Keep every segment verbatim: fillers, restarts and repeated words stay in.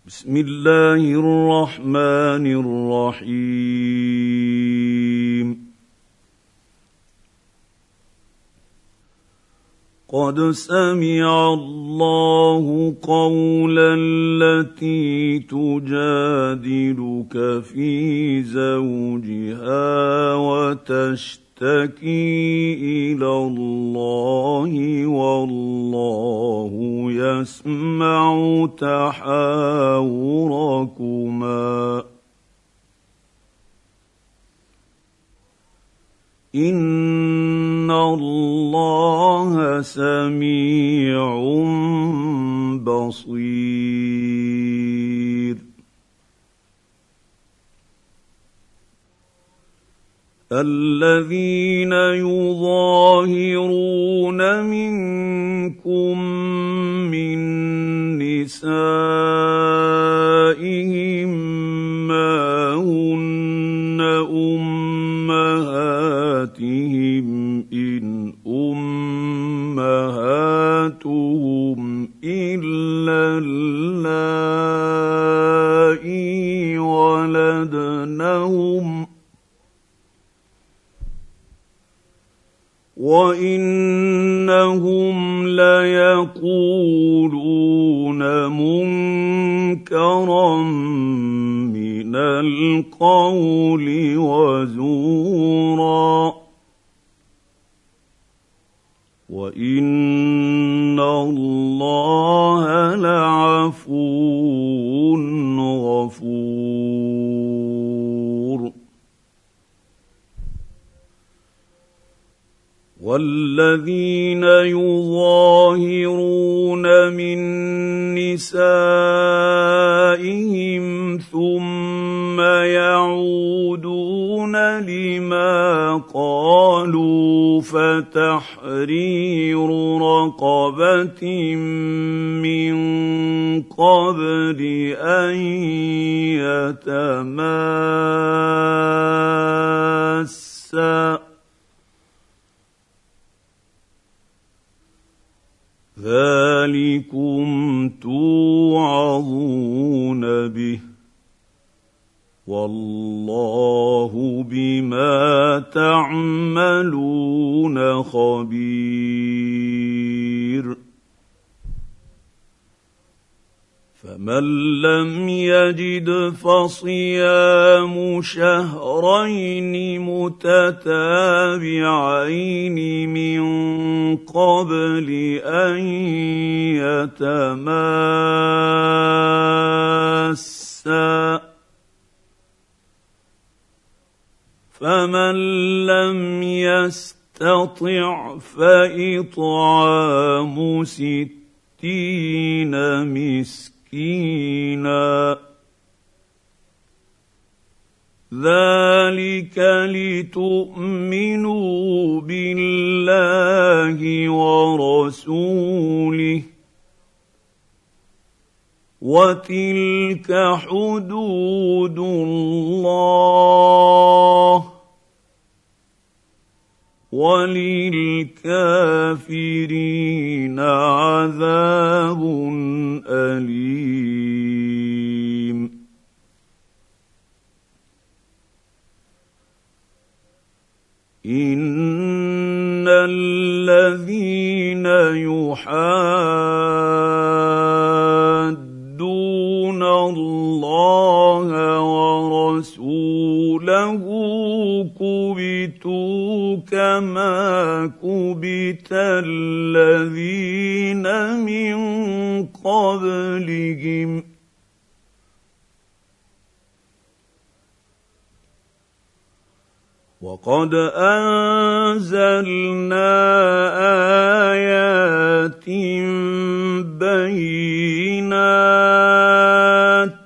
بسم الله الرحمن الرحيم قد سمع الله قول التي تجادلك في زوجها وتشتكي إلى الله والله يسمع تحاوركما إن الله سميع بصير الذين يظاهرون منكم من نسائهم ما هن أمهاتهم إن أمهاتهم إلا اللائي ولدنهم وإنهم ليقولون منكرا من القول وزورا وإن الله لعفو غفور والذين يظاهرون من نسائهم ثم يعودون لما قالوا فتحرير رقبة من قبل أن يتماسا ذلكم توعظون به والله بما تعملون خبير فمن لم يجد فصيام شهرين متتابعين من قبل أن يتماسا فمن لم يستطع فإطعام ستين مسكينا ذلك لتؤمنوا بالله ورسوله وتلك حدود الله وللكافرين عذاب أليم إن الذين يحادون الله ورسوله كبتوا كما كبت الذين من قبلهم وقد أنزلنا آيات بينات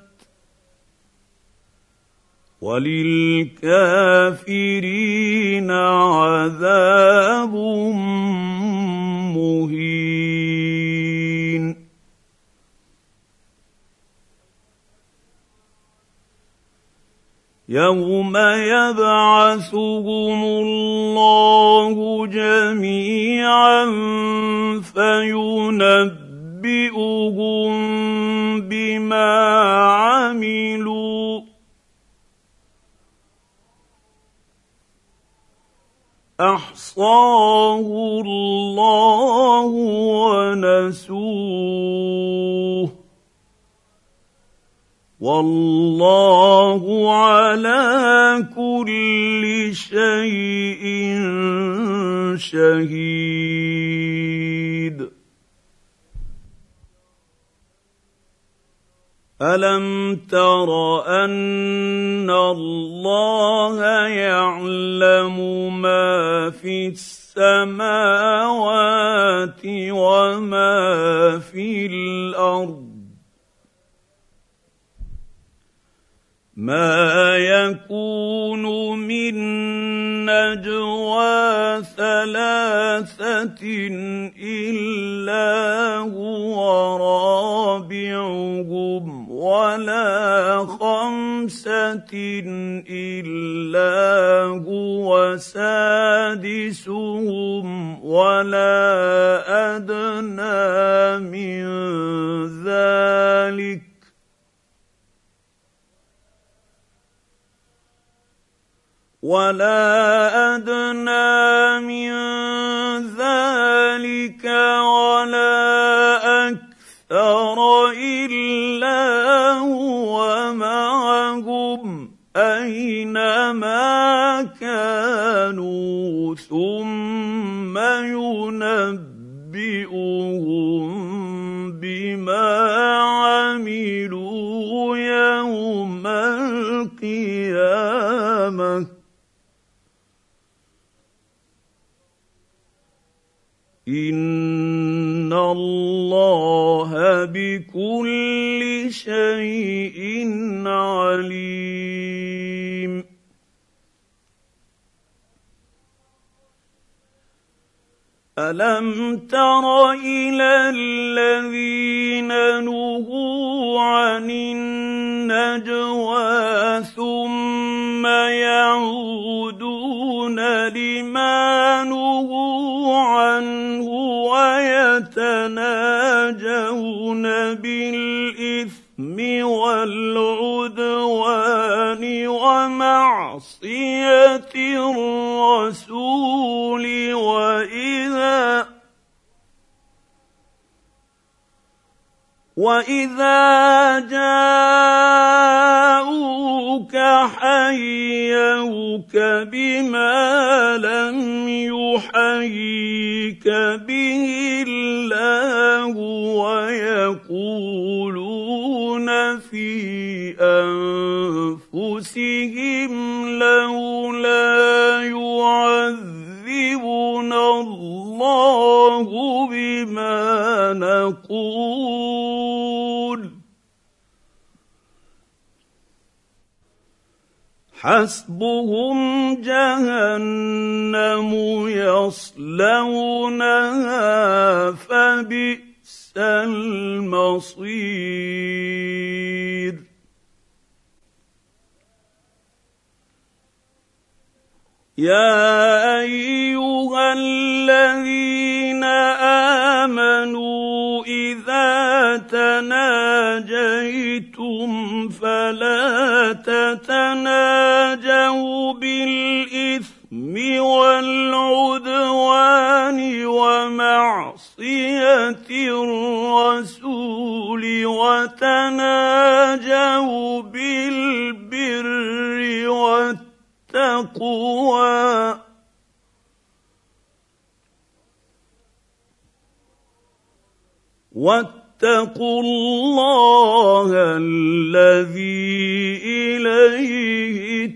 وللكافرين عذاب مهين يوم يبعثهم الله جميعا فينبئهم بما عملوا احصاه الله ونسوه والله على كل شيء شهيد. ألم تر أن الله يعلم ما في السماوات وما في الأرض ما يكون من نجوى ثلاثة إلا هو رابعهم ولا خمسة إلا هو سادسهم ولا أدنى من ذلك ولا أدنى من ذلك ولا أكثر إلا هو معهم أينما كانوا ثم ينبئهم بما عملوا يوم القيامة إن الله بكل شيء عليم. ألم تر إلى الذين نهوا عن النجوى ثم يعودون لما نهوا عنه ويتناجون بالإثم والعدوان ومعصية الرسول وإذا وإذا جاءوك حيوك بما لم يحييك به الله ويقولون في أنفسهم لولا يعذبنا الله بما نقول حسبهم جهنم يصلونها فبئس المصير. يا أيها الذين آمنوا إذا تناجيتم فلا تتناجوا بالإثم والعدوان ومعصية الرسول وتناجوا بالبر والتقوى واتقوا الله الذي إليه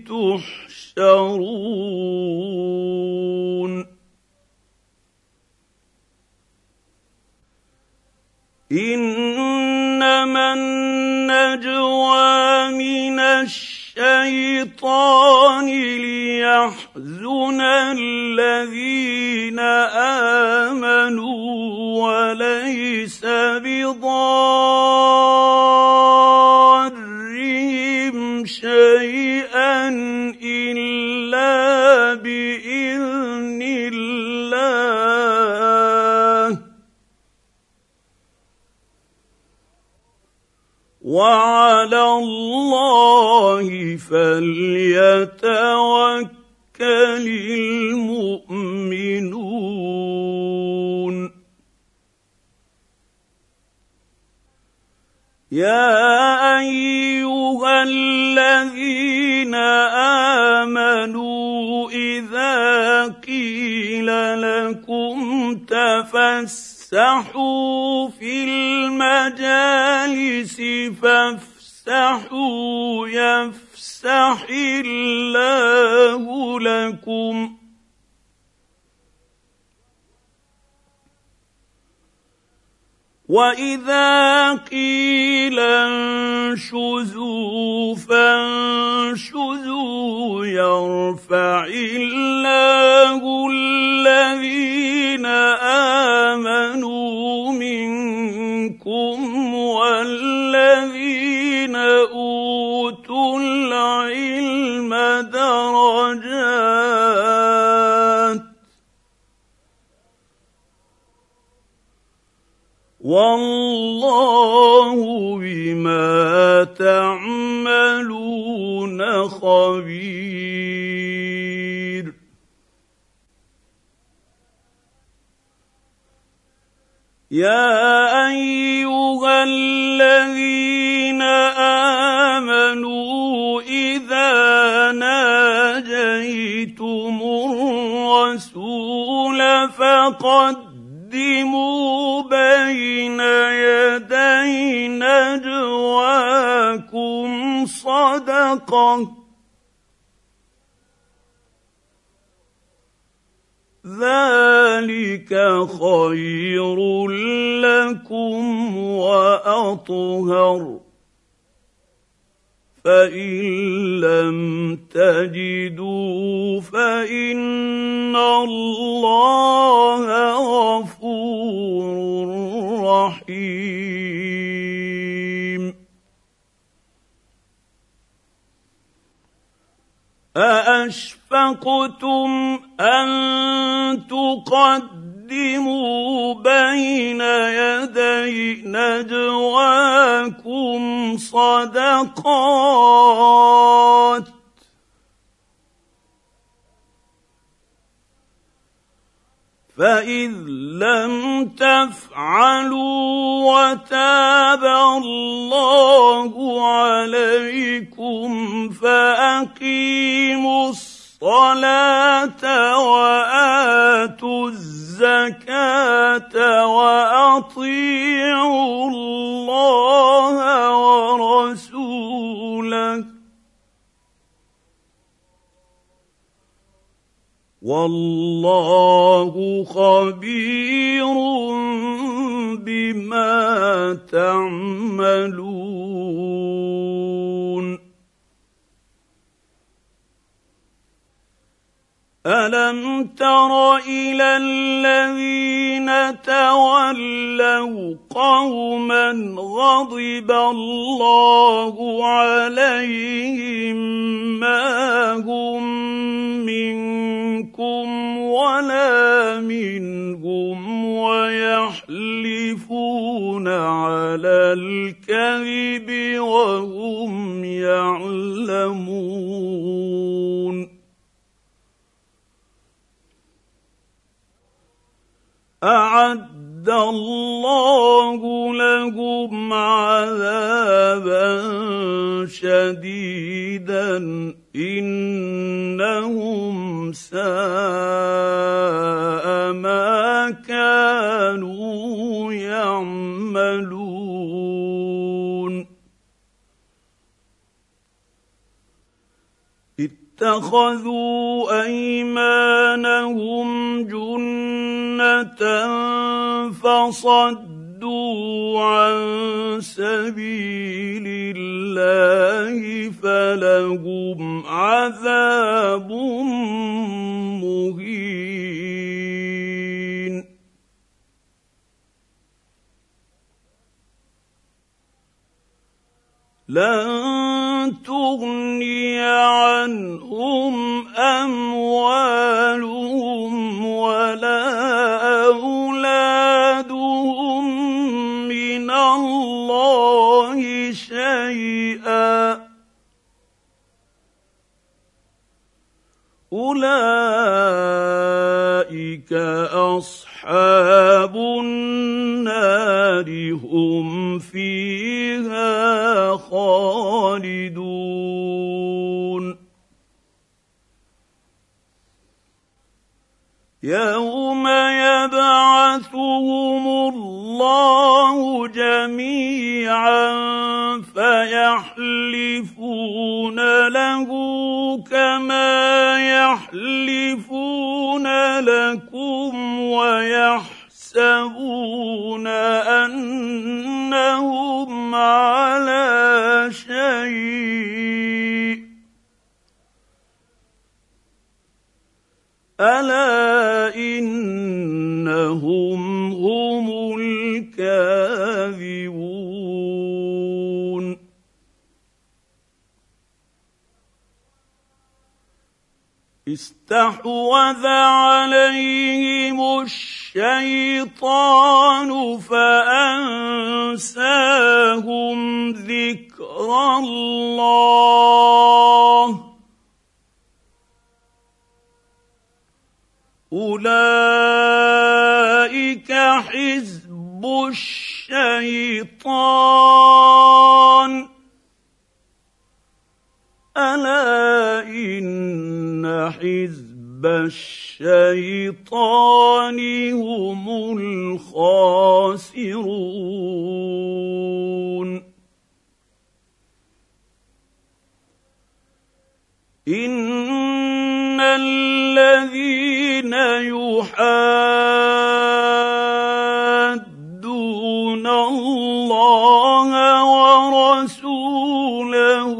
تحشرون. إنما النجوى من الشيطان ليحزن الذين آمنوا وليس بضارهم شيئا إلا بإذن الله وعلى الله فليتوكل المؤمنون. يا أيها الذين آمنوا إذا قيل لكم تفسحوا في المجالس فافسحوا يفسح الله لكم. وإذا قيل انشزوا فانشزوا يرفع الله الذين آمنوا منكم والذين أوتوا العلم درجات والله بما تعملون خبير. يا أيها الذين آمنوا إذا ناجيتم الرسول فقدموا بين يدي نجواكم صدقة ذلك خير لكم وأطهر فإن لم تجدوا فإن الله غفور رحيم. أأشفقتم أن تقدموا بين يدي نجواكم صدقات فإذ لم تفعلوا وتاب الله عليكم فأقيموا الصلاة وآتوا الزكاة وأطيعوا الله ورسوله والله خبير بما تعملون. ألم تر إلى الذين تولوا قوما غضب الله عليهم ما هم منكم ولا منهم ويحلفون على الكذب وهم يعلمون. أعد الله لهم عذابا شديدا إنهم ساء ما كانوا يعملون. اتخذوا أيمانهم جنة فصدوا عن سبيل الله فلهم عذاب مهين. لن تغني عنهم أموالهم ولا أولادهم من الله شيئا أولئك أصحاب النار هم فيها خالدون يوم يبعثهم الله جميعا فيحلفون له كما يحلفون لكم ويحسبون أنهم على شيء ألا إنهم هم الكاذبون استحوذ عليهم الشيطان فأنساهم ذكر الله أولئك حزب الشيطان ألا إن حزب الشيطان هم الخاسرون إن الذين يحادون الله ورسوله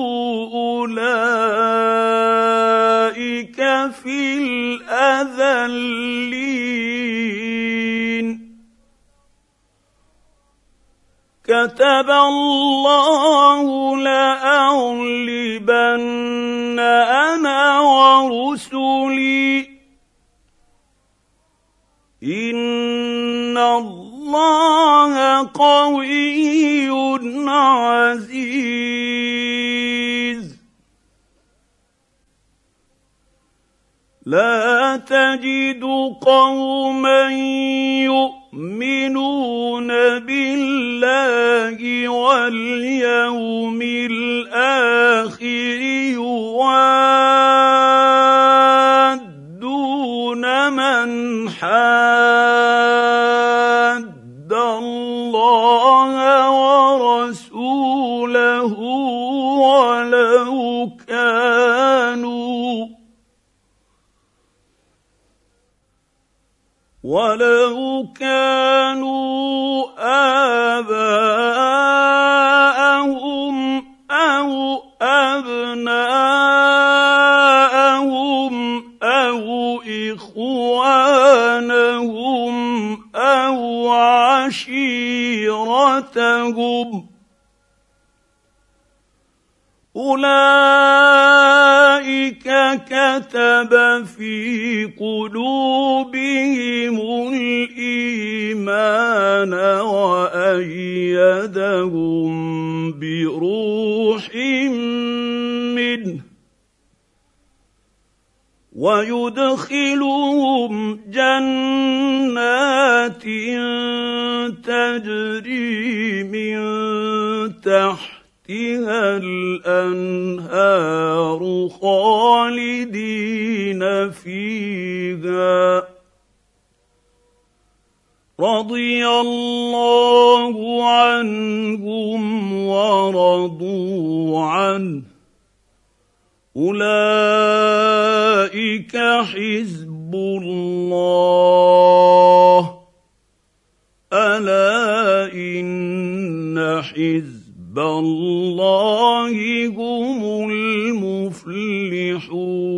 أولئك في الأذلين كتب الله لأغلبن أنا ورسلي إن الله قوي عزيز لا تجد قوما يؤمنون بالله واليوم الآخر يوادون من حاد الله ورسوله ولو كانوا ولو كانوا آباءهم أو أبناءهم أو إخوانهم أو عشيرتهم أولئك كتب في قلوبهم الإيمان وأيدهم بروح منه ويدخلهم جنات تجري من تحت تحتها الأنهار خالدين فيها رضي الله عنهم ورضوا عنه أولئك حزب الله ألا إن حزب الله هم المفلحون